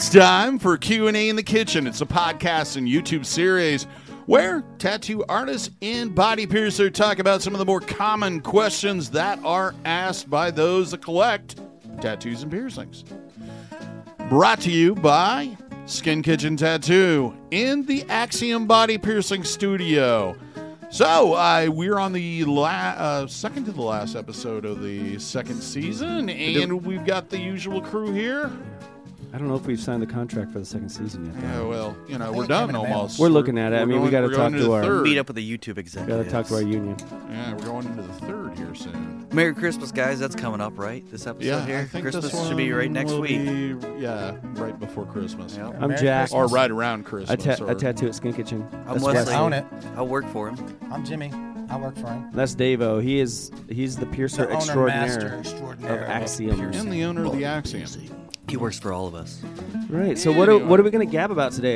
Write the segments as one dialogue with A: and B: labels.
A: It's time for Q&A in the Kitchen. It's a podcast and YouTube series where tattoo artists and body piercer talk about some of the more common questions that are asked by those that collect tattoos and piercings. Brought to you by Skin Kitchen Tattoo in the Axiom Body Piercing Studio. So, we're on the second to the last episode of the second season, and we've got the usual crew here.
B: I don't know if we've signed the contract for the second season yet.
A: Yeah, well, we're done almost.
B: We're looking at it. I mean, we got to talk to our...
C: Meet up with the YouTube executives.
B: Got to talk to our union.
A: Yeah, we're going into the third here soon.
C: Merry Christmas, guys. That's coming up, right? This episode here?
A: I think
C: Christmas
A: this
C: should be right next week.
A: Right before Christmas.
C: Yep.
B: I'm Jack.
A: Or right around Christmas.
B: I tattoo at Skin Kitchen.
C: I'm
B: That's
C: Wesley.
D: I own it.
C: I'll work for him.
D: I'm Jimmy. I work for him.
B: That's Davo. He's the piercer
D: The owner, master
B: extraordinaire
D: extraordinaire
B: of Axiom.
A: And the owner of the Axiom.
C: He works for all of us.
B: Right. So what are we going to gab about today?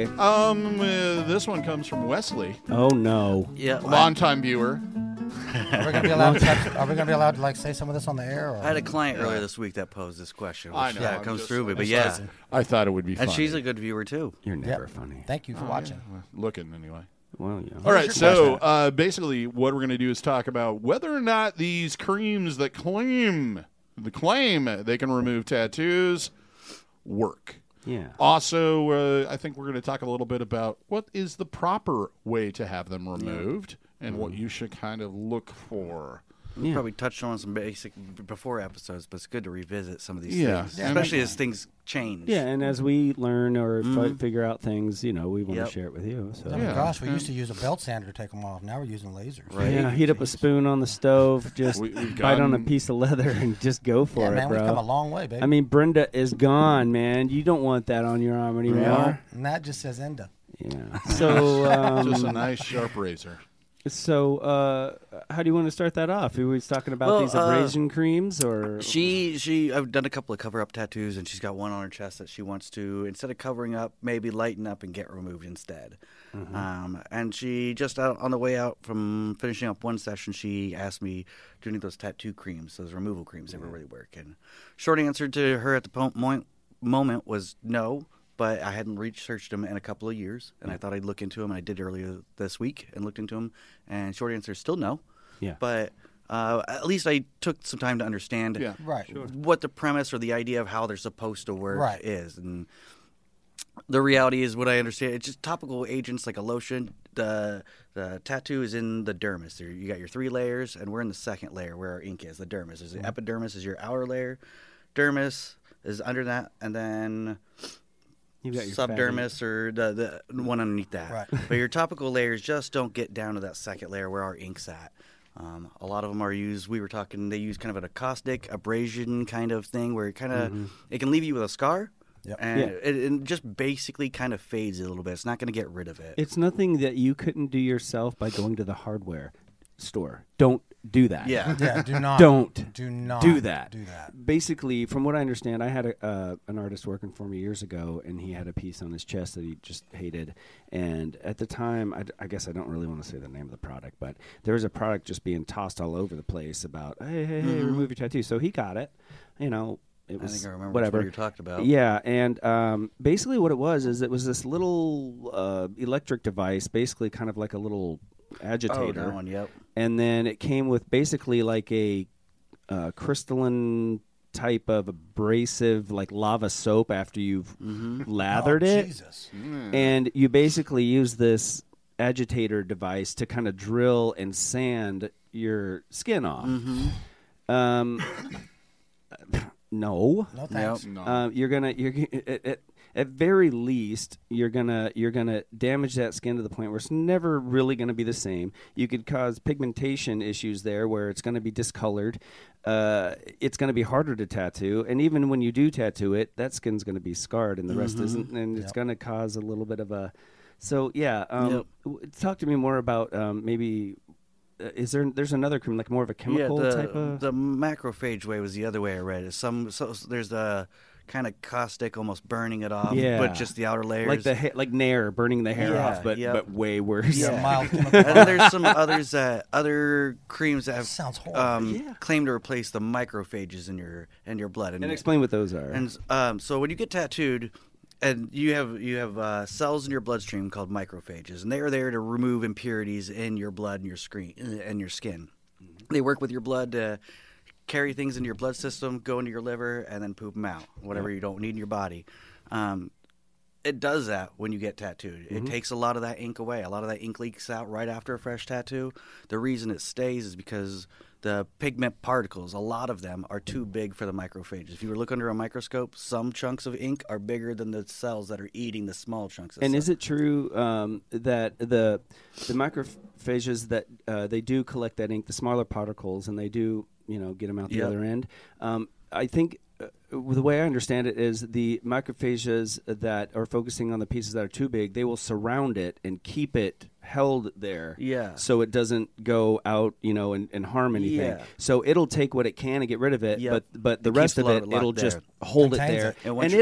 A: This one comes from Wesley,
B: Oh no.
C: Yeah.
A: longtime viewer.
D: Are we going to be allowed to? Are we going to be allowed to say some of this on the air? Or?
C: I had a client earlier this week that posed this question. Which,
A: I know,
C: Yeah,
A: I'm
C: it comes
A: just-
C: through me. But
A: it's
C: yeah.
A: like- I thought it would be fun.
C: And she's a good viewer, too.
B: You're never
D: Yep.
B: funny.
D: Thank you for watching.
A: Looking, anyway.
B: Well, yeah.
A: All right,
D: your
A: so basically what we're going to do is talk about whether or not these creams that claim they can remove tattoos work.
B: Yeah.
A: Also, I think we're going to talk a little bit about what is the proper way to have them removed and what you should kind of look for.
B: Yeah.
C: Probably touched on some basic before episodes, but it's good to revisit some of these
A: Yeah.
C: things,
A: Yeah.
C: especially as things change.
B: Yeah, and as we learn or figure out things, we want
C: Yep.
B: to share it with you. So.
D: Oh my
A: Yeah.
D: gosh, we used to use a belt sander to take them off. Now we're using lasers.
C: Right.
B: Yeah, heat up a spoon on the stove, just
A: We've
B: bite on a
A: gotten-
B: piece of leather and just go for
D: Yeah,
B: it,
D: man,
B: bro.
D: we've come a long way, baby.
B: I mean, Brenda is gone, man. You don't want that on your arm anymore.
D: no, and that just says Enda.
B: Yeah. So,
A: Just a nice sharp razor.
B: how do you want to start that off? Are we talking about
C: Well,
B: these abrasion creams, or
C: I've done a couple of cover-up tattoos, and she's got one on her chest that she wants to, instead of covering up, maybe lighten up and get removed instead. And she just on the way out from finishing up one session, she asked me, do you need those tattoo creams, those removal creams that really work? And short answer to her at the moment was no. But I hadn't researched them in a couple of years, and I thought I'd look into them. I did earlier this week and looked into them, and short answer is still no.
B: Yeah.
C: But at least I took some time to understand
D: Right.
C: what the premise or the idea of how they're supposed to work
D: Right.
C: is. And the reality is what I understand. It's just topical agents like a lotion. The tattoo is in the dermis. You got your 3 layers, and we're in the second layer where our ink is, the dermis. There's the epidermis is your outer layer. Dermis is under that, and then...
B: you've got your
C: subdermis or the one underneath that.
D: Right.
C: But your topical layers just don't get down to that second layer where our ink's at. A lot of them are used, they use kind of an caustic abrasion kind of thing where it kind of, it can leave you with a scar.
D: Yep.
C: And
B: Yeah.
C: it just basically kind of fades a little bit. It's not going to get rid of it.
B: It's nothing that you couldn't do yourself by going to the hardware store. Don't do that.
C: Yeah.
D: Yeah, do not.
B: Do
D: not
B: do that.
D: Do that.
B: Basically, from what I understand, I had an artist working for me years ago, and he had a piece on his chest that he just hated. And at the time, I guess I don't really want to say the name of the product, but there was a product just being tossed all over the place about, hey, remove your tattoo. So he got it. It
C: I
B: was
C: think I remember
B: whatever
C: what you're talking about.
B: Yeah, and basically what it was is it was this little electric device, basically kind of like a little agitator.
C: Oh, that one, yep.
B: And then it came with basically like a crystalline type of abrasive, like lava soap after you've lathered
D: Oh,
B: it.
D: Jesus.
B: And you basically use this agitator device to kind of drill and sand your skin off. No.
D: No thanks.
A: No.
B: At very least, you're gonna damage that skin to the point where it's never really gonna be the same. You could cause pigmentation issues there, where it's gonna be discolored. It's gonna be harder to tattoo, and even when you do tattoo it, that skin's gonna be scarred, and the rest isn't, and it's gonna cause a little bit of a. So yeah, talk to me more about maybe. There's another cream, like more of a chemical type of.
C: The macrophage way was the other way I read it. There's a kind of caustic, almost burning it off, but just the outer layers.
B: Like like Nair, burning the hair off, but way worse.
D: Yeah, mild chemical.
C: And then there's some others other creams that have
D: Sounds horrible.
C: claim to replace the macrophages in your blood.
B: And explain what those are.
C: And so when you get tattooed, And you have cells in your bloodstream called macrophages, and they are there to remove impurities in your blood and your skin. They work with your blood to carry things into your blood system, go into your liver, and then poop them out, whatever you don't need in your body. It does that when you get tattooed. It takes a lot of that ink away. A lot of that ink leaks out right after a fresh tattoo. The reason it stays is because the pigment particles, a lot of them, are too big for the macrophages. If you were to look under a microscope, some chunks of ink are bigger than the cells that are eating the small chunks of
B: And
C: cells.
B: is it true that the macrophages that they do collect that ink, the smaller particles, and they do get them out the other end? I think the way I understand it is the macrophages that are focusing on the pieces that are too big, they will surround it and keep it held there, so it doesn't go out, and harm anything.
C: Yeah.
B: So it'll take what it can and get rid of it, but the rest of it, it'll just hold it there.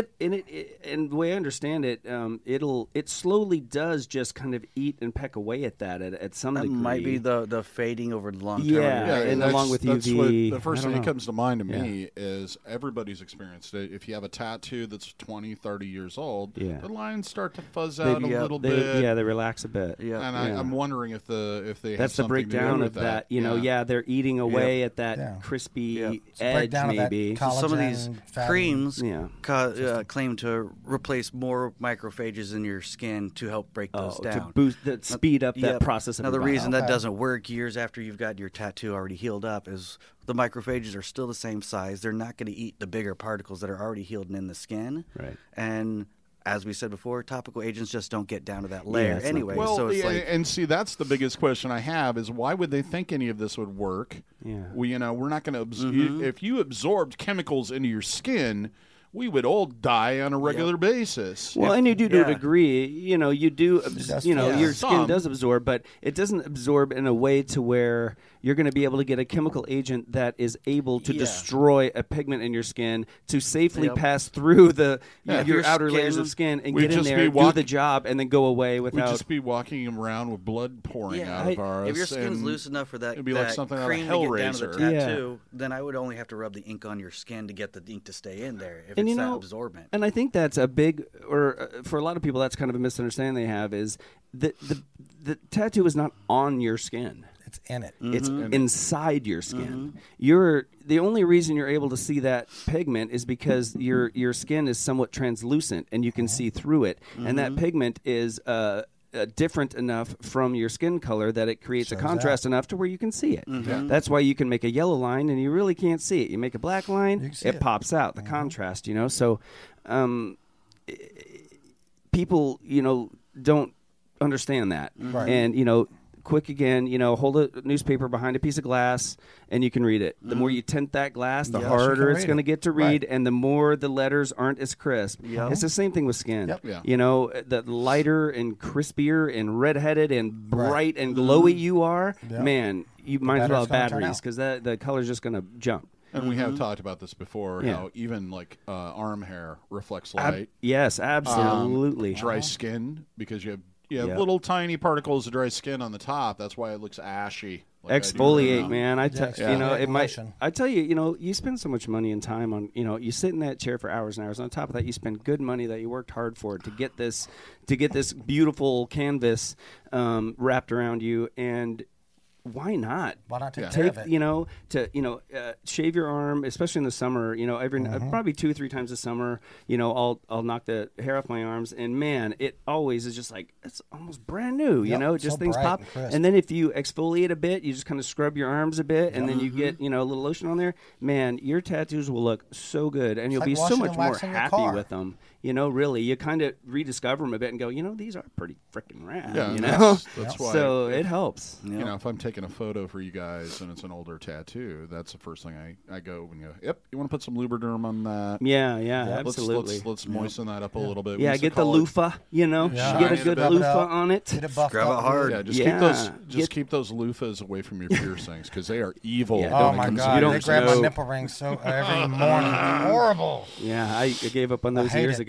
B: And the way I understand it, it slowly does just kind of eat and peck away at that at some degree.
C: That might be the fading over the long term.
B: Yeah, and along with UV.
A: The first thing that comes to mind to me is everybody's experienced it. If you have a tattoo that's 20, 30 years old, the lines start to fuzz out a little bit.
B: Yeah, they relax a bit.
A: And I'm wondering if they
B: that's
A: have
B: the breakdown of that. They're eating away at that crispy edge, maybe.
C: Some of these creams
B: Yeah.
C: claim to replace more macrophages in your skin to help break those down.
B: To boost, speed up that process of
C: Now, the
B: your body.
C: reason that doesn't work years after you've got your tattoo already healed up is the macrophages are still the same size. They're not going to eat the bigger particles that are already healed and in the skin.
B: Right.
C: And as we said before, topical agents just don't get down to that layer anyway.
A: Well,
C: so it's
A: and see, that's the biggest question I have is why would they think any of this would work?
B: Yeah.
A: We're not going to if you absorbed chemicals into your skin, we would all die on a regular basis.
B: Well, and you do to a degree. You do. Your skin
A: Some.
B: does absorb, but it doesn't absorb in a way to where you're going to be able to get a chemical agent that is able to destroy a pigment in your skin to safely pass through your outer layers of skin and get in there, do the job, and then go away without.
A: We'd just be walking around with blood pouring out of ours.
C: If your skin's loose enough for that,
A: it'd be like something out of
C: cream to get down to the
A: Hellraiser.
C: tattoo, then I would only have to rub the ink on your skin to get the ink to stay in there. If it's that absorbent.
B: And I think that's a big, or for a lot of people, that's kind of a misunderstanding they have is that the tattoo is not on your skin.
D: It's in it.
B: It's inside your skin. The only reason you're able to see that pigment is because your skin is somewhat translucent and you can see through it. And that pigment is different enough from your skin color that it creates a contrast enough to where you can see it. That's why you can make a yellow line and you really can't see it. You make a black line, it pops out, the contrast, So people, don't understand that.
D: Right.
B: And, quick again, hold a newspaper behind a piece of glass and you can read it. The more you tint that glass, the harder it's going to get to read, and the more the letters aren't as crisp. It's the same thing with skin. The lighter and crispier and redheaded and bright and glowy you are, man, you might as well have batteries because the color's just going to jump.
A: And we have talked about this before, how even like arm hair reflects light.
B: Yes, absolutely.
A: Dry skin, because you have little tiny particles of dry skin on the top. That's why it looks ashy.
B: Exfoliate, man. I tell you, you spend so much money and time on, you sit in that chair for hours and hours. On top of that, you spend good money that you worked hard for to get this beautiful canvas wrapped around you. And why not?
D: Why not take care of it?
B: Shave your arm, especially in the summer. Probably 2 or 3 times a summer. I'll knock the hair off my arms, and man, it always is just like it's almost brand new. Just things pop. And then if you exfoliate a bit, you just kind of scrub your arms a bit, and then you get a little lotion on there. Man, your tattoos will look so good, and you'll be so much more happy with them. Really, you kind of rediscover them a bit and go, these are pretty freaking rad.
A: That's why.
B: So it helps.
A: If I'm taking a photo for you guys and it's an older tattoo, that's the first thing I go and go, yep, you want to put some Lubriderm on that?
B: Yeah, absolutely.
A: Let's moisten that up a little bit.
B: Yeah, get the loofah, get a good loofah on it.
C: Scrub it hard.
A: Yeah, keep those loofahs away from your piercings because they are evil.
D: Yeah, oh my God, they grab my nipple rings every morning. Horrible.
B: Yeah, I gave up on those years ago.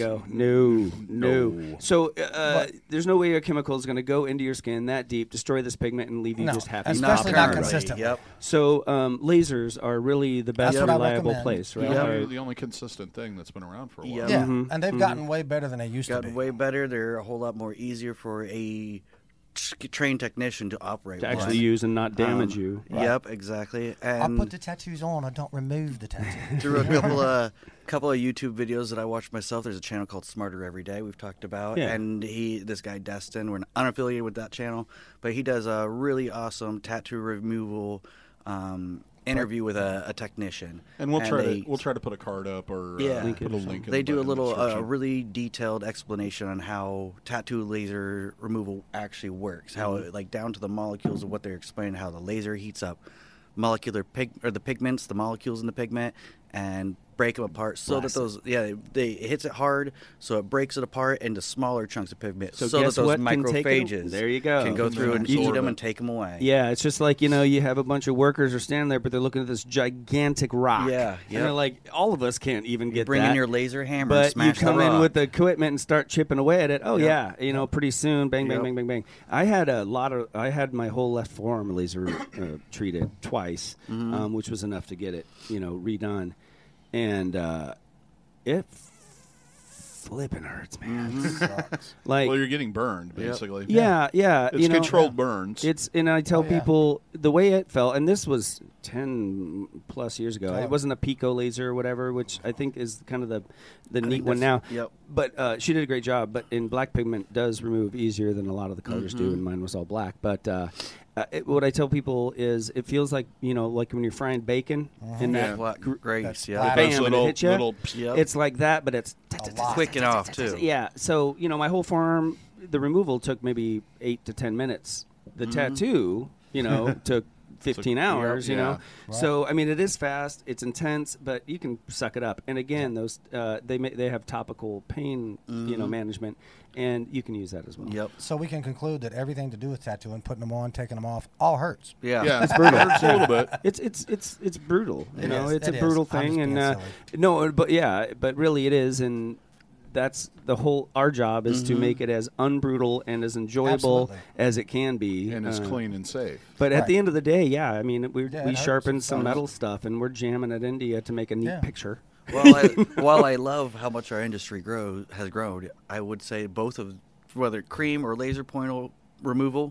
B: go. No.
A: No.
B: So there's no way a chemical is going to go into your skin that deep, destroy this pigment, and leave you
D: No,
B: just happy.
D: especially not
C: currently.
D: consistently.
C: Yep.
B: So lasers are really the best
D: That's what I
B: reliable
D: recommend.
B: place, right?
A: They're the only consistent thing that's been around for a while.
C: Yeah.
D: Yeah,
B: Mhm.
D: and they've gotten way better than they used to
C: Gotten
D: be.
C: way better. They're a whole lot more easier for a trained technician to operate.
B: To
C: one.
B: actually use and not damage you.
C: Yep, exactly.
D: I
C: And
D: put the tattoos on. I don't remove the tattoo.
C: through a couple of YouTube videos that I watched myself, there's a channel called Smarter Every Day we've talked about,
B: Yeah.
C: and this guy Destin, we're unaffiliated with that channel, but he does a really awesome tattoo removal interview with a technician,
A: And we'll
C: they-
A: try to put a card up or
C: Yeah.
A: put a link. In
C: They
A: the
C: do a little
A: description.
C: really detailed explanation on how tattoo laser removal actually works, how it, like down to the molecules of what they're explaining, how the laser heats up the pigments, the molecules in the pigment, and break them apart so that those it hits it hard, so it breaks it apart into smaller chunks of pigment,
B: So
C: so that
B: guess
C: those
B: what can take 'em?
C: macrophages
B: There you go.
C: can go
A: And
C: through
A: then
C: and eat
A: absorb
C: them
A: it.
C: and take them away.
B: Yeah, it's just like, you have a bunch of workers are standing there, but they're looking at this gigantic rock.
C: Yeah,
B: And
C: yep.
B: they're like, all of us can't even
C: You
B: get
C: bring
B: that.
C: in your laser hammer, and
B: But you
C: smash
B: come
C: the
B: in
C: rock.
B: with the equipment and start chipping away at it. Oh
C: Yep.
B: yeah, pretty soon, bang, bang,
C: Yep.
B: bang, bang, bang. I had my whole left forearm laser treated twice,
C: Mm-hmm.
B: which was enough to get it, redone, and it flipping hurts, man.
C: Mm-hmm.
D: Sucks.
B: Like,
A: Well, you're getting burned basically.
B: yeah,
A: It's controlled burns.
B: And I tell
D: Oh, yeah.
B: people the way it felt, and this was 10 plus years ago.
D: Oh.
B: It wasn't a Pico laser or whatever, which I think is kind of the neat
C: think
B: one now.
C: that's- yep.
B: But she did a great job. But in black pigment does remove easier than a lot of the colors do, and mine was all black. But what I tell people is it feels like like when you're frying bacon in
A: Yeah.
B: that
C: Black grace, yeah.
D: black.
B: bam,
A: Those
B: and
A: little-
B: it hits you.
A: little-
C: Yep.
B: It's like that, but it's
C: Quick and off too.
B: yeah. So my whole forearm, the removal took maybe 8 to 10 minutes. The tattoo, took 15 hours.
A: yeah.
B: So I mean, it is fast. It's intense, but you can suck it up. And again, those they have topical pain, management, and you can use that as well.
C: Yep.
D: So we can conclude that everything to do with tattooing, putting them on, taking them off, all hurts.
C: Yeah.
A: Yeah, it's brutal. It hurts a little bit.
B: It's brutal.
D: It
B: It's
D: is.
B: a
D: It
B: brutal
D: is. I'm
B: thing,
D: just
B: and
D: being
B: no, but really it is, and that's our job is to make it as unbrutal and as enjoyable
D: Absolutely.
B: as it can be,
A: And it's clean and safe.
B: But at
D: Right.
B: the end of the day, I mean, we
D: it hurts.
B: sharpened
D: It's
B: some
D: fun.
B: metal stuff, and we're jamming at India to make a neat
D: Yeah.
B: picture.
C: While I love how much our industry has grown, I would say both of whether cream or laser point removal,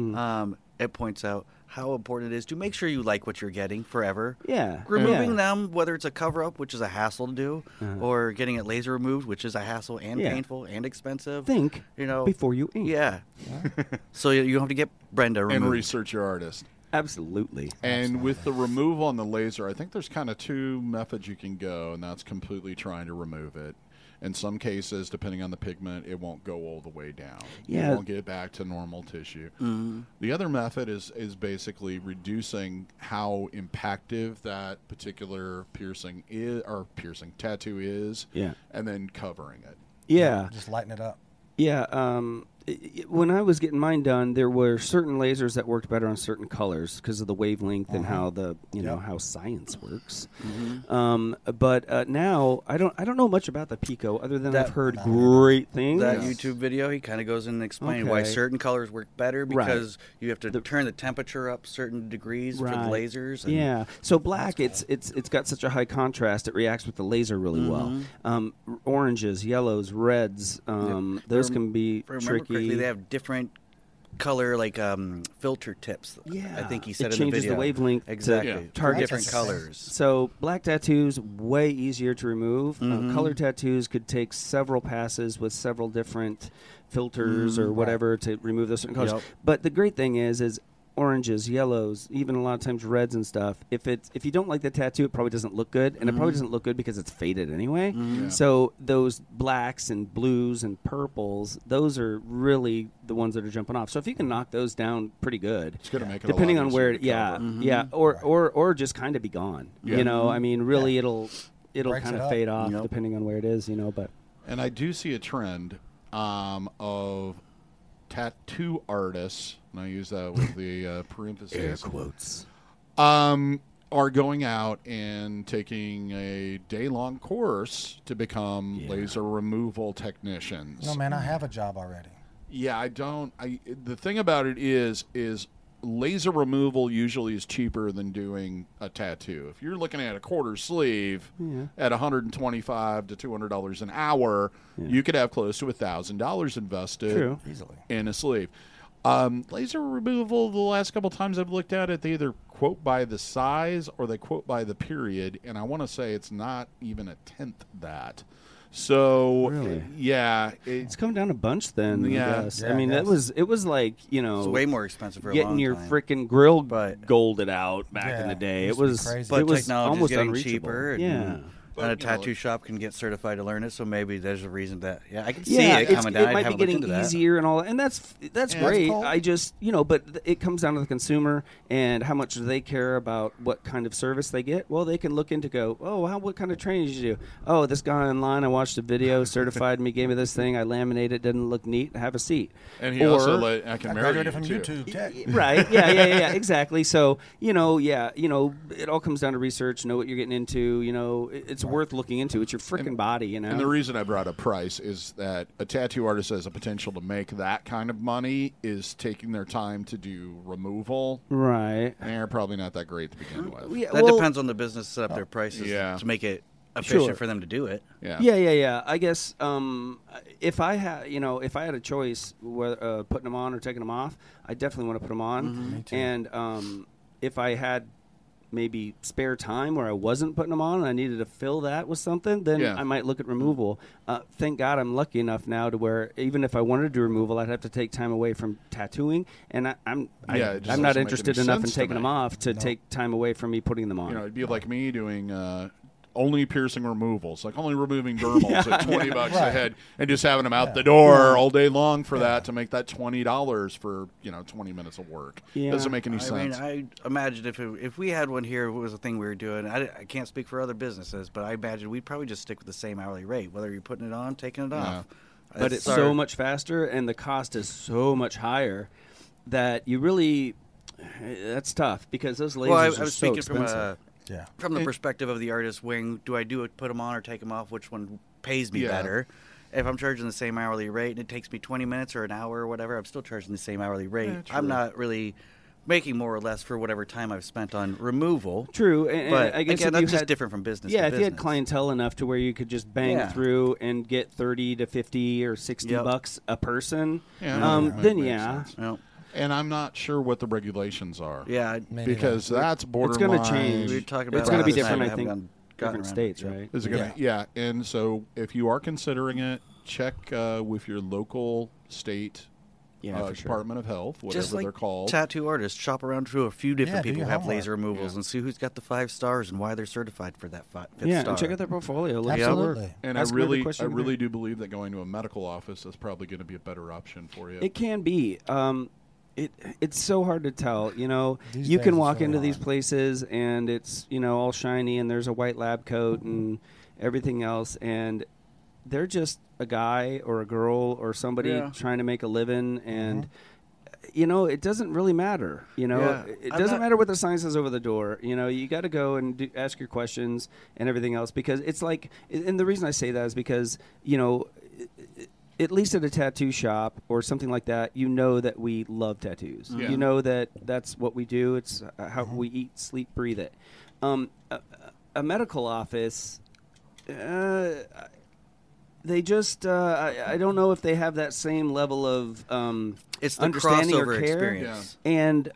C: it points out how important it is to make sure you like what you're getting forever.
B: Yeah,
C: Removing
B: yeah.
C: them, whether it's a cover up, which is a hassle to do, or getting it laser removed, which is a hassle and
B: Yeah.
C: painful and expensive.
B: Think before you ink.
C: Yeah. So you don't have to get Brenda
A: And
C: removed.
A: research your artist.
B: Absolutely.
A: And with the removal on the laser, I think there's kind of two methods you can go, and that's completely trying to remove it. In some cases, depending on the pigment, it won't go all the way down.
B: Yeah.
A: It won't get back to normal tissue. The other method is basically reducing how impactive that particular tattoo is,
B: Yeah.
A: and then covering it.
B: Yeah.
D: Just lighten it up.
B: Yeah, when I was getting mine done, there were certain lasers that worked better on certain colors because of the wavelength and how the how science works. But now I don't know much about the Pico other than I've heard great things.
C: That YouTube video, he kind of goes in and explains why
B: Okay.
C: certain colors work better
B: Right.
C: because you have to turn the temperature up certain degrees for the
B: Right.
C: lasers. And
B: Yeah. So black, it's got such a high contrast. It reacts with the laser really well. Oranges, yellows, reds. Those can be
C: if I remember
B: tricky.
C: correctly, they have different color filter tips.
B: Yeah.
C: I think he said
B: It
C: in the
B: changes the
C: video.
B: wavelength to
C: exactly.
B: target
C: different
D: That's interesting.
C: colors.
B: So black tattoos way easier to remove. Color tattoos could take several passes with several different filters or whatever to remove those certain colors.
C: Yep.
B: But the great thing is oranges, yellows, even a lot of times reds and stuff. If you don't like the tattoo, it probably doesn't look good, and it probably doesn't look good because it's faded anyway. So those blacks and blues and purples, those are really the ones that are jumping off. So if you can knock those down pretty good,
A: It's going to make it
B: depending
A: a lot
B: on where,
A: easier to
B: yeah,
A: cover.
B: or just kind of be gone.
A: Yeah.
B: You know, I mean, really, it'll
D: Breaks
B: kind
D: it
B: of
D: up.
B: fade off
C: Yep.
B: depending on where it is. But
A: And I do see a trend of tattoo artists, and I use that with the parentheses,
B: quotes.
A: are going out and taking a day-long course to become laser removal technicians.
D: No, man, I have a job already.
A: Yeah, I don't. The thing about it is laser removal usually is cheaper than doing a tattoo. If you're looking at a quarter sleeve at $125 to $200 an hour, you could have close to $1,000 invested
D: Easily
A: in a sleeve. Laser removal, the last couple times I've looked at it, they either quote by the size or they quote by the period, and I want to say it's not even a tenth that. So,
B: it's come down a bunch then.
A: Yeah.
B: I guess.
D: Yeah,
B: I mean,
D: I
B: it was like,
C: It's way more expensive for a
B: getting
C: long
B: your
C: time.
B: freaking grill
C: But-
B: golded out back in the day.
D: Used
B: It
D: to be
B: was
D: crazy.
C: But
B: it was
C: technology is
B: almost
C: getting
B: unreachable.
C: cheaper. And,
B: Yeah.
C: and a
A: But, you know,
C: tattoo shop can get certified to learn it, so maybe there's a reason that. Yeah, I can see
B: Yeah,
C: it coming down.
B: it
C: I
B: might be
C: haven't looked
B: getting
C: into that.
B: easier and all that, and that's
A: Yeah,
B: great.
D: cool.
B: I just but it comes down to the consumer and how much do they care about what kind of service they get. Well, they can look into what kind of training did you do? Oh, this guy online, I watched a video, certified me, gave me this thing, I laminated, didn't look neat, have a seat.
A: And he also I can
D: I
A: marry you
D: graduated from
A: too.
D: YouTube Tech.
B: Right. Yeah, exactly. So, it all comes down to research, know what you're getting into, it's worth looking into. It's your freaking body,
A: And the reason I brought up price is that a tattoo artist has a potential to make that kind of money is taking their time to do removal.
B: Right.
A: And they're probably not that great to begin with.
B: Yeah,
C: That
B: well,
C: depends on the business set up their prices to make it efficient
B: Sure.
C: for them to do it.
A: Yeah.
B: Yeah. I guess if I had, a choice whether putting them on or taking them off, I definitely want to put them on.
D: Me too.
B: And if I had maybe spare time where I wasn't putting them on and I needed to fill that with something, then I might look at removal. Thank God I'm lucky enough now to where even if I wanted to do removal, I'd have to take time away from tattooing, and I'm
A: it just
B: not
A: doesn't
B: interested
A: make any
B: enough in
A: sense to
B: taking
A: me.
B: them off to take time away from me putting them on.
A: It'd be like me doing only piercing removals, like only removing dermals at $20 a
D: Right.
A: head, and just having them out the door all day long for that to make that $20 for 20 minutes of work.
B: Yeah.
A: Doesn't make any
C: I
A: sense.
C: mean, I imagine if we had one here, it was a thing we were doing. I can't speak for other businesses, but I imagine we'd probably just stick with the same hourly rate, whether you're putting it on, taking it off.
B: But it's so much faster, and the cost is so much higher that you really that's tough because those lasers
C: Well, I
B: are
C: was
B: so
C: speaking
B: expensive.
C: from the perspective of the artist wing. Do I put them on or take them off? Which one pays me better? If I'm charging the same hourly rate and it takes me 20 minutes or an hour or whatever, I'm still charging the same hourly rate.
A: Yeah,
C: I'm not really making more or less for whatever time I've spent on removal.
B: True, and
C: But
B: I guess
C: again,
B: if
C: that's
B: you
C: just
B: had,
C: different from business
B: Yeah,
C: to
B: if
C: business.
B: you had clientele enough to where you could just bang through and get 30 to 50 or 60 bucks a person, then
A: makes
B: yeah.
A: sense.
C: Yep.
A: And I'm not sure what the regulations are.
C: Yeah,
A: because that's
B: It's
A: borderline.
B: going to change.
C: we were talking about
B: It's going to be
C: last
B: different,
C: night.
B: I
C: I
B: think,
C: haven't gotten
B: different
C: around
B: states,
C: to it.
B: right?
A: Is it gonna? Yeah. And so if you are considering it, check with your local state
B: Yeah, for sure.
A: Department of Health, whatever
C: Just like
A: they're called.
C: tattoo artists, shop around to a few different
D: do
C: people
D: your
C: who have
D: homework.
C: laser removals and see who's got the 5 stars and why they're certified for that fifth
B: Yeah,
C: star.
B: and check out their portfolio. Look at their work.
D: Absolutely.
A: And
B: Ask
A: I
B: them every
A: really,
B: question you can.
A: do believe that going to a medical office is probably going to be a better option for you.
B: It can be. It's so hard to tell.
D: These
B: You
D: days
B: can
D: it's
B: walk
D: really
B: into these
D: hard.
B: places and it's all shiny and there's a white lab coat and everything else, and they're just a guy or a girl or somebody trying to make a living, and it doesn't really matter.
C: Yeah.
B: It
C: I'm
B: doesn't
C: not-
B: matter what the sign says over the door. You got to go and ask your questions and everything else, because it's like, and the reason I say that is because at least at a tattoo shop or something like that, that we love tattoos.
A: Yeah.
B: You know that that's what we do. It's how we eat, sleep, breathe it. A medical office, they just I don't know if they have that same level of
C: It's the
B: understanding or
C: crossover
B: care.
C: experience.
B: And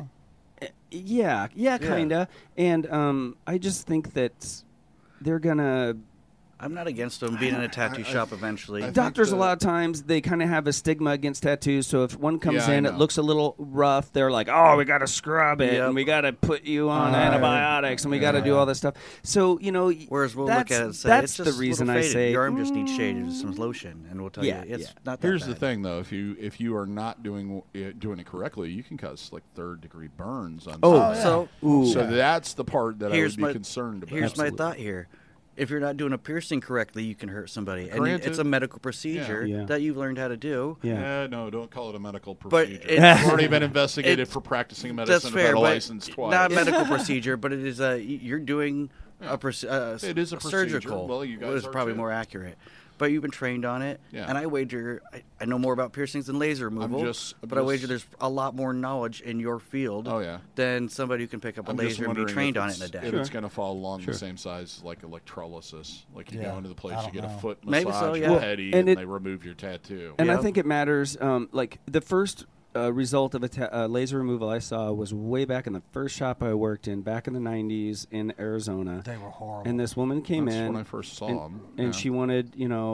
B: kinda. And I just think that they're gonna.
C: I'm not against them being in a tattoo shop eventually.
A: think
B: Doctors,
A: that-
B: a lot of times, they kind of have a stigma against tattoos. So if one comes
A: Yeah, I
B: in, it
A: know.
B: looks a little rough, they're like, "Oh, we got to scrub it,
C: Yep.
B: and we got to put you on antibiotics, and we got to do all this stuff." So
C: Whereas we'll
B: that's,
C: look at it and say,
B: that's
C: it's just
B: the
C: a
B: reason
C: little
B: I
C: faded.
B: say
C: Your arm just needs shaded with some lotion, and we'll tell
B: Yeah,
C: you it's
B: yeah.
C: not that
A: Here's the
C: bad.
A: thing, though: if you are not doing it correctly, you can cause like 3rd-degree burns on.
B: Oh,
A: something.
C: So
B: ooh,
A: So that's the part that I would
C: here's
A: be
C: my
A: concerned about.
C: Here's my thought here. if you're not doing a piercing correctly, you can hurt somebody. And
A: Granted.
C: it's a medical procedure
B: Yeah.
C: that you've learned how to do.
B: Yeah.
A: No, don't call it a medical
C: But
A: procedure.
C: it's-
A: You've already been investigated for practicing medicine
C: That's
A: and
C: fair,
A: had a
C: but
A: license twice.
C: not a medical procedure, but it is you're doing
A: It is a procedure.
C: surgical.
A: Well, you guys
C: is
A: are
C: probably
A: too.
C: more accurate. But you've been trained on it,
A: Yeah.
C: and I wager I know more about piercings than laser removal.
A: I'm
C: but I wager
A: just-
C: there's a lot more knowledge in your field
A: Oh, yeah.
C: than somebody who can pick up a
A: I'm just
C: laser and be
A: wondering
C: trained
A: if
C: on it in a
A: it's-
C: day.
A: If it's going to fall along
B: Sure.
A: the same size as like electrolysis, like you
D: Yeah,
A: go into the place,
D: I
A: you
D: don't
A: get a
D: know.
A: foot
C: Maybe
A: massage
C: so,
A: with
C: yeah.
B: Well,
A: Eddie,
B: and
A: and
B: it-
A: they remove your tattoo.
B: And I
C: Yep.
B: think it matters. Like the first result of a laser removal I saw was way back in the first shop I worked in, back in the 90s in Arizona.
D: They were horrible.
B: And this woman came
A: That's
B: in.
A: when I first saw
B: and,
A: them.
B: and she wanted,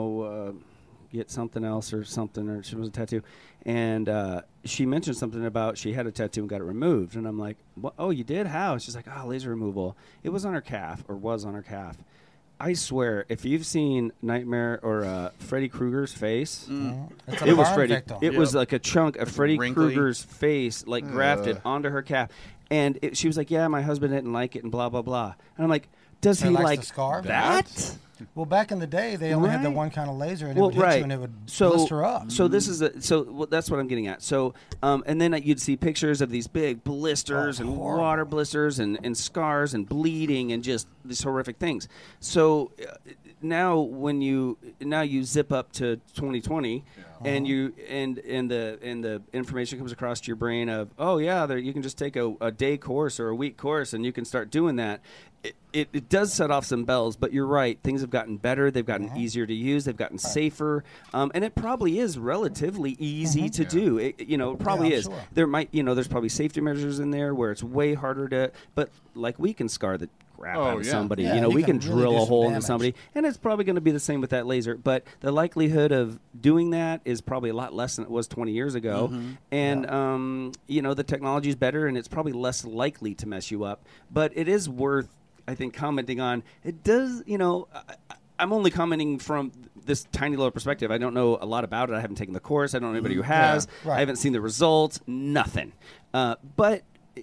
B: get something else or something, or she was a tattoo. And she mentioned something about she had a tattoo and got it removed. And I'm like, what? Oh, you did? How? She's like, oh, laser removal. It was on her calf, or was on her calf. I swear, if you've seen Nightmare or Freddy Krueger's face,
D: It's a
B: it was
D: burn
B: Freddy.
D: victim.
B: It was like a chunk of Freddy
C: Wrinkly.
B: Krueger's face, like grafted onto her calf. And she was like, "Yeah, my husband didn't like it," and blah blah blah. And I'm like, "Does
D: So
B: he
D: he likes
B: like
D: the scar?
B: that?"
D: Well, back in the day, they only had the
B: Right.
D: one kind of laser, and
B: Well,
D: it would hit
B: right.
D: you, and it would
B: So-
D: blister up.
B: So this is that's what I'm getting at. So and then you'd see pictures of these big blisters and
D: horrible.
B: water blisters and scars and bleeding and just these horrific things. So now when you zip up to 2020 and you and the information comes across to your brain of, oh yeah, you can just take a day course or a week course and you can start doing that. It does set off some bells, but you're right. Things have gotten better. They've gotten easier to use. They've gotten safer, and it probably is relatively easy to do. It probably
D: Yeah,
B: is.
D: sure.
B: There might, there's probably safety measures in there where it's way harder to. But like we can scar the crap out of
A: yeah.
B: somebody.
D: Yeah,
B: We
D: you
B: can
D: can really
B: drill
D: do
B: a
D: some
B: hole into
D: damage.
B: somebody, and it's probably going to be the same with that laser. But the likelihood of doing that is probably a lot less than it was 20 years ago. And the technology is better, and it's probably less likely to mess you up. But it is worth, I think, commenting on. It does, I'm only commenting from this tiny little perspective. I don't know a lot about it. I haven't taken the course. I don't know anybody who has.
D: Yeah, right.
B: I haven't seen the results. Nothing. But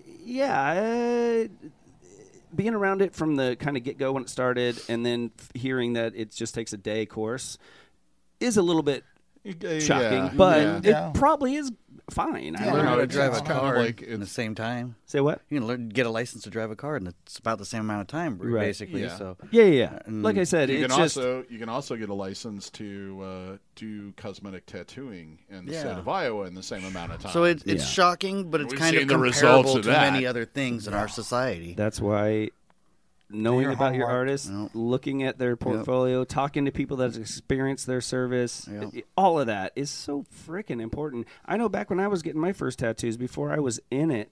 B: yeah, being around it from the kind of get-go when it started, and then hearing that it just takes a day course is a little bit shocking. But
D: Yeah.
B: it probably is fine. I
D: Yeah.
B: don't
C: Learn
B: know.
C: how to
A: it's-
C: drive a
A: it's kinda
C: car
A: like
C: in the
A: it's-
C: same time.
B: Say what?
C: You can get a license to drive a car, and it's about the same amount of time,
B: Right.
C: basically.
A: Yeah.
C: So
B: Yeah. Like I said,
A: You
B: it's
A: can
B: just
A: also get a license to do cosmetic tattooing in the
C: Yeah.
A: state of Iowa in the same amount of time.
C: So it's
B: Yeah.
C: shocking, but it's
A: We've
C: kind
A: seen
C: of
A: the results
C: comparable
A: of
C: to
A: that.
C: many other things in our society.
B: that's why knowing
D: your
B: about your
D: homework.
B: artists,
C: Yep.
B: looking at their portfolio, talking to people that have experienced their service,
C: Yep.
B: all of that is so freaking important. I know back when I was getting my first tattoos, before I was in it,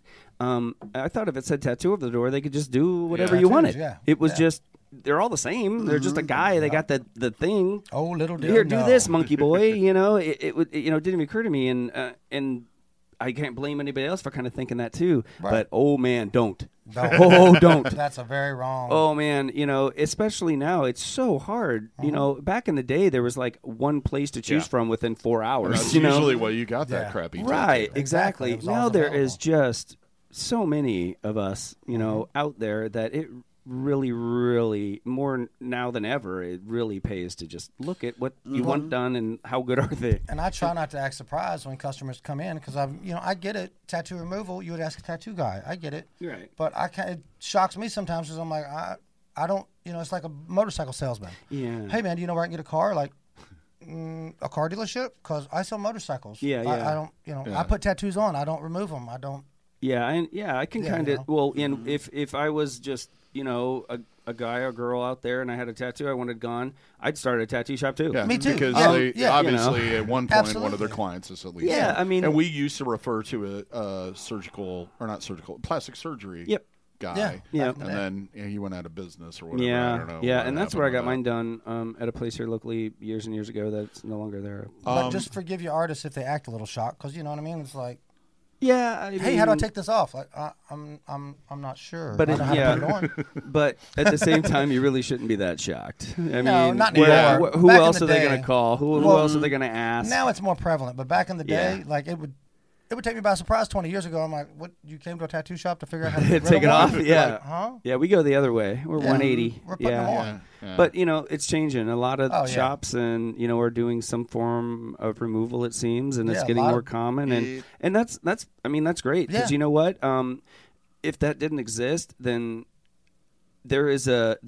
B: I thought if it said tattoo over the door, they could just do whatever you
D: Tattoos,
B: wanted.
D: yeah.
B: It was
D: Yeah.
B: just, they're all the same. They're just a guy. They got the thing.
D: Oh, little did
B: Here,
D: you
B: do
D: know.
B: this, monkey boy. It would, it didn't even occur to me, and I can't blame anybody else for kind of thinking that too.
D: Right.
B: But oh man, don't.
D: Don't.
B: Oh, don't.
D: That's a very wrong.
B: Oh man, especially now, it's so hard. Back in the day, there was like one place to choose
A: Yeah.
B: from within 4
A: And
B: hours.
A: that's
B: you know?
A: usually why you got that
D: Yeah.
A: crappy
B: Right,
A: tattoo.
B: exactly.
D: It was
B: Now
D: always
B: there is
D: available.
B: just so many of us, out there that it really, really, more now than ever, it really pays to just look at what you want done and how good are they.
D: And I try not to act surprised when customers come in because I get it. Tattoo removal, you would ask a tattoo guy. I get it.
B: Right.
D: But it shocks me sometimes because I'm like, I don't, it's like a motorcycle salesman.
B: Yeah.
D: Hey man, do you know where I can get a car? Like, a car dealership? Because I sell motorcycles.
B: Yeah,
D: I don't,
A: Yeah.
D: I put tattoos on. I don't remove them. I don't.
B: Yeah, I can
D: Yeah,
B: kind
D: you
B: of.
D: know.
B: Well, and if I was just a guy or girl out there and I had a tattoo I wanted gone, I'd start a tattoo shop too.
A: Yeah,
D: Me too.
A: Because
D: Yeah,
A: they
D: yeah.
A: obviously at one point one of
D: Absolutely.
A: their clients is at least.
B: Yeah, I mean-
A: and we used to refer to a surgical or not surgical plastic surgery.
B: Yep.
A: Guy.
D: Yeah.
B: Yeah.
D: Back in the
A: And
D: day.
A: then he went out of business or whatever. I
B: Yeah,
A: don't know.
B: yeah,
A: what
B: and that's where I got
A: happened
B: mine done at a place here locally years and years ago. That's no longer there.
D: But just forgive your artists if they act a little shocked because you know what I mean. It's like,
B: Yeah, I
D: hey, how do I
B: mean,
D: take this off? Like, I'm not sure.
B: But
D: I
B: it-
D: don't know
B: yeah.
D: how to put it on.
B: But at the same time, you really shouldn't be that shocked. I
D: No,
B: mean,
D: not
B: where-
D: anymore.
B: who
D: Back in
B: else
D: the
B: are they
D: day-
B: going to call? Who
D: Well,
B: else are they going to ask?
D: Now it's more prevalent, but back in the day,
B: Yeah.
D: like it would take me by surprise 20 years ago. I'm like, what? You came to a tattoo shop to figure out how to get rid
B: Take it
D: of
B: off?
D: one?
B: Yeah.
D: Like, huh?
B: Yeah, we go the other way. We're 180.
D: We're putting them on.
A: Yeah.
B: But it's changing. A lot of
D: Oh, yeah.
B: shops and are doing some form of removal. It seems, and it's
D: Yeah, a
B: getting
D: lot
B: more
D: of-
B: common. And that's great because
D: Yeah.
B: you know what? If that didn't exist, then there is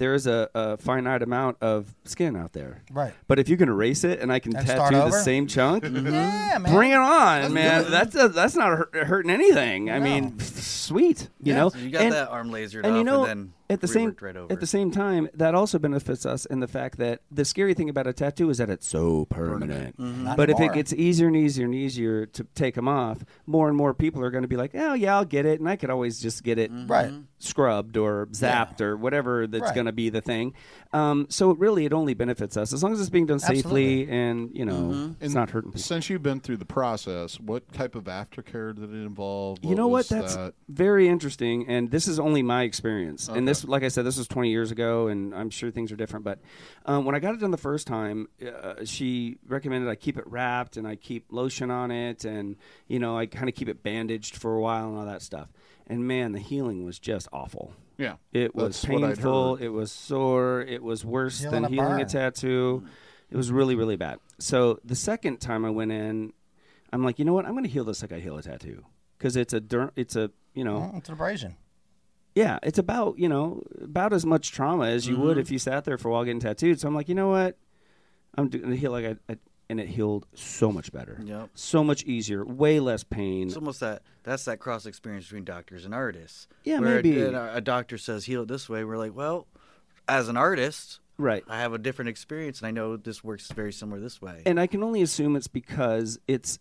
B: a finite amount of skin out there.
D: Right.
B: But if you can erase it and I can
D: And start
B: tattoo the
D: over?
B: same chunk,
D: Yeah, man.
B: bring it on,
D: Let's
B: man.
D: do it.
B: That's not hurting anything. I
D: No.
B: mean, sweet. You know,
C: So you got that arm lasered
B: and
C: off,
B: you know,
C: and then
B: at the same
C: reworked right over.
B: at the same time, that also benefits us in the fact that the scary thing about a tattoo is that it's so permanent.
D: Not
B: But if
D: anymore.
B: it gets easier and easier and easier to take them off, more and more people are going to be like, "Oh yeah, I'll get it," and I could always just get it
D: Right.
B: scrubbed or zapped or whatever that's
D: Right.
B: going to be the thing. So really, it only benefits us as long as it's being done safely and it's not hurting people.
A: Since you've been through the process, what type of aftercare did it involve?
B: You know what?
A: was
B: That's
A: that?
B: very interesting, and this is only my experience.
A: Okay.
B: And this, like I said, this was 20 years ago, and I'm sure things are different. But when I got it done the first time, she recommended I keep it wrapped and I keep lotion on it, and I kind of keep it bandaged for a while and all that stuff. And man, the healing was just awful.
A: Yeah,
B: It was
A: that's what I'd
B: painful.
A: heard.
B: It was sore. It was worse
D: Healing
B: than
D: a
B: healing a
D: burn.
B: tattoo. It was really, really bad. So the second time I went in, I'm like, you know what? I'm going to heal this like I heal a tattoo because it's
D: It's an abrasion.
B: yeah, it's about about as much trauma as you would if you sat there for a while getting tattooed. So I'm like, you know what? I'm going to heal like and it healed so much better.
C: Yep.
B: So much easier, way less pain.
C: It's almost that's that cross experience between doctors and artists.
B: Yeah,
C: where
B: maybe.
C: a doctor says heal it this way. We're like, well, as an artist,
B: Right.
C: I have a different experience, and I know this works very similar this way.
B: And I can only assume it's because it's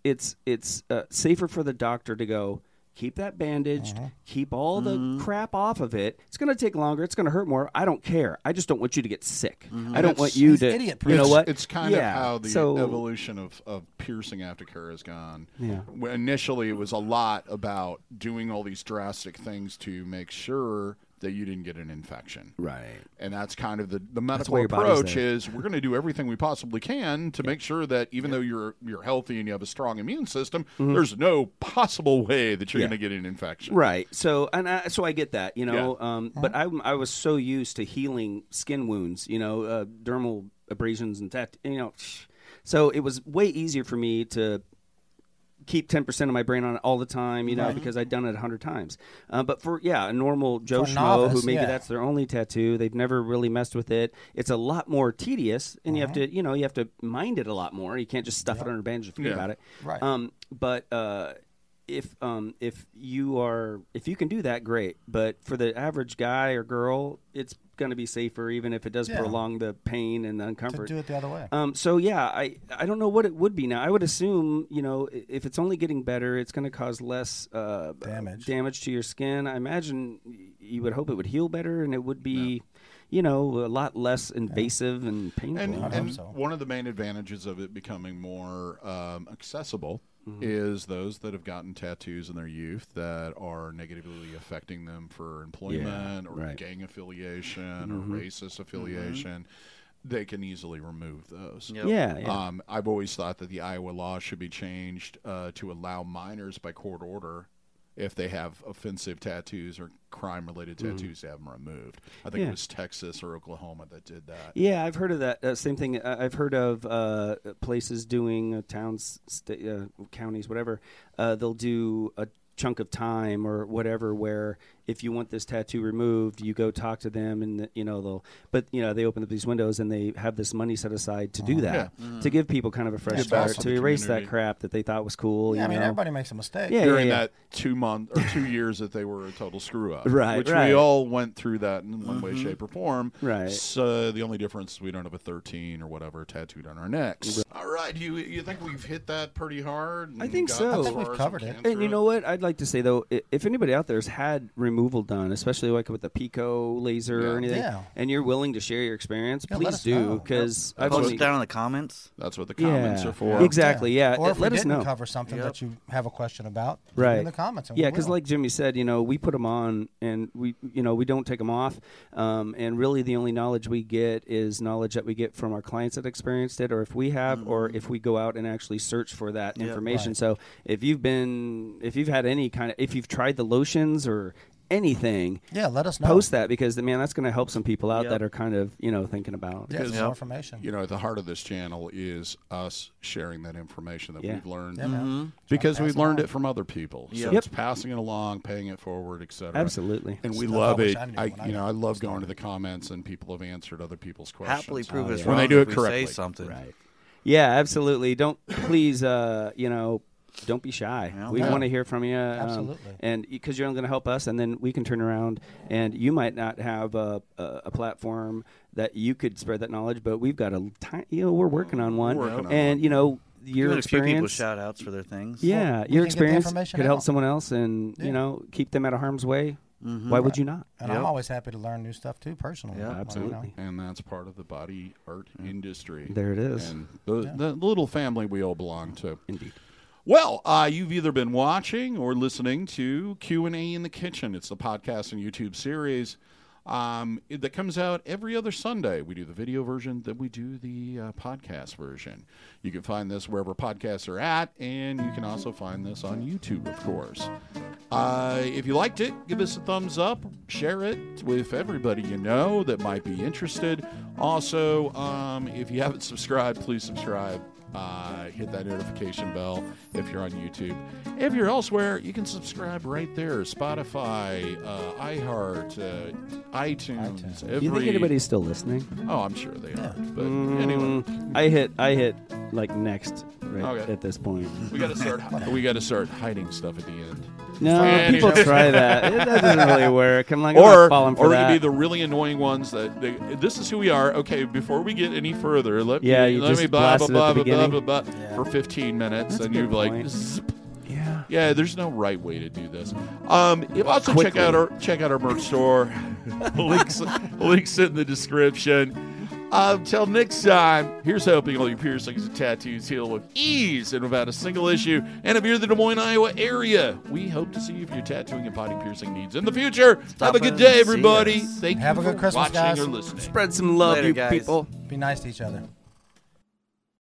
B: safer for the doctor to go, keep that bandaged, keep all the crap off of it. It's going to take longer. It's going to hurt more. I don't care. I just don't want you to get sick. I don't want you
D: He's
B: to.
D: idiot-proof.
B: You know what?
A: It's kind of how the
B: so,
A: evolution of piercing aftercare has gone.
B: Yeah.
A: Initially, it was a lot about doing all these drastic things to make sure that you didn't get an infection.
B: Right.
A: And that's kind of the
B: why
A: medical
B: your body's
A: approach
B: there.
A: is we're going to do everything we possibly can to make sure that even though you're healthy and you have a strong immune system, there's no possible way that you're
B: Yeah.
A: going to get an infection.
B: Right. So so I get that,
A: Yeah.
B: but I was so used to healing skin wounds, dermal abrasions and so it was way easier for me to keep 10% of my brain on it all the time, because I'd done it 100 times. But for a normal Joe
D: For a
B: Schmo
D: novice,
B: who maybe
D: yeah.
B: that's their only tattoo, they've never really messed with it. It's a lot more tedious, and you have to, you have to mind it a lot more. You can't just stuff it under a bandage and forget
A: Yeah.
B: about it.
D: Right.
B: But if you can do that, great. But for the average guy or girl, it's going to be safer, even if it does
D: Yeah.
B: prolong the pain and the
D: To
B: uncomfort.
D: do it the other way.
B: So I don't know what it would be now. I would assume if it's only getting better, it's going to cause less damage to your skin. I imagine you would hope it would heal better, and it would be a lot less invasive and painful.
A: And,
D: hope
A: and
D: so.
A: one of the main advantages of it becoming more accessible is those that have gotten tattoos in their youth that are negatively affecting them for employment or
B: right.
A: gang affiliation or racist affiliation. They can easily remove those.
C: Yep.
B: Yeah.
A: I've always thought that the Iowa law should be changed to allow minors by court order, if they have offensive tattoos or crime-related tattoos, to have them removed. I think
B: Yeah.
A: it was Texas or Oklahoma that did that.
B: Yeah, I've heard of that. Same thing. I've heard of places doing towns, counties, whatever. They'll do a chunk of time or whatever where if you want this tattoo removed, you go talk to them and they open up these windows and they have this money set aside to do that, to give people kind of a fresh
A: Give back
B: start,
A: to
B: to
A: the
B: erase that
A: community.
B: crap that they thought was cool.
D: Yeah, I mean,
B: know?
D: everybody makes a mistake.
B: Yeah,
A: During
B: yeah.
A: that 2 month or 2 years that they were a total screw up,
B: Right,
A: which
B: right.
A: we all went through that in one way, shape, or form.
B: Right.
A: So the only difference is we don't have a 13 or whatever tattooed on our necks. All right, you think we've hit that pretty hard?
B: I think
A: got
B: so.
A: as
B: I think
A: far
D: we've
A: as
D: covered
A: we
D: it.
A: can
B: And
A: through
B: you know what? I'd like to say though, if anybody out there has had removed removal done, especially like with the Pico laser or anything, and you're willing to share your experience, please do, because I've
C: post it down in the comments.
A: That's what the comments are for.
B: Exactly. Yeah.
D: Or if
B: let
D: we
B: us
D: didn't
B: know.
D: cover something that you have a question about,
B: right
D: in the comments. And
B: because like Jimmy said, we put them on, and we don't take them off, and really the only knowledge we get is knowledge that we get from our clients that experienced it, or if we have, or if we go out and actually search for that information. So if you've had any kind of, if you've tried the lotions or anything,
D: let us know.
B: Post that, because that's going to help some people out that are kind of thinking about
D: more information.
A: At the heart of this channel is us sharing that information that we've learned
D: because
A: we've learned it from other people. So it's passing it along, paying it forward, etc.
B: Absolutely,
A: and we love it. I love going to the comments, and people have answered other people's questions.
C: Happily prove us
A: when
C: wrong
A: they do it
C: if
A: correctly.
C: We say something.
B: Right. Yeah, absolutely. Don't please, don't be shy. We want to hear from you.
D: Absolutely.
B: And because you're only going to help us, and then we can turn around, and you might not have a platform that you could spread that knowledge, but we've got a tiny, we're working on one. Your experience.
C: A few people shout outs for their things.
B: Yeah, your experience could help someone else, and keep them out of harm's way. Why would you not?
D: And I'm always happy to learn new stuff too, personally.
B: Yeah, absolutely.
A: And that's part of the body art industry.
B: There it is.
A: And the little family we all belong to.
B: Indeed.
A: Well, you've either been watching or listening to Q&A in the Kitchen. It's the podcast and YouTube series that comes out every other Sunday. We do the video version, then we do the podcast version. You can find this wherever podcasts are at, and you can also find this on YouTube, of course. If you liked it, give us a thumbs up, share it with everybody you know that might be interested. Also, if you haven't subscribed, please subscribe. Hit that notification bell if you're on YouTube. If you're elsewhere, you can subscribe right there. Spotify, iHeart, iTunes.
B: Do you think anybody's still listening?
A: Oh, I'm sure they are. But anyway,
B: I hit like next at this point.
A: We got to start hiding stuff at the end.
B: No, people try that. It doesn't really work. I'm like,
A: or
B: falling for
A: we're
B: that.
A: gonna be the really annoying ones that this is who we are. Okay, before we get any further, let me blah blah blah blah blah blah for 15 minutes, and you're like, zip. Yeah, there's no right way to do this. Also check out our merch store. links in the description. Till next time, here's hoping all your piercings and tattoos heal with ease and without a single issue. And if you're in the Des Moines, Iowa area, we hope to see you for your tattooing and body piercing needs in the future. Have a good day, everybody. Thank you
D: Have a good
A: for
D: Christmas,
A: watching
D: guys.
A: or listening.
B: Spread some love,
C: Later,
B: you
C: guys.
B: people.
D: Be nice to each other.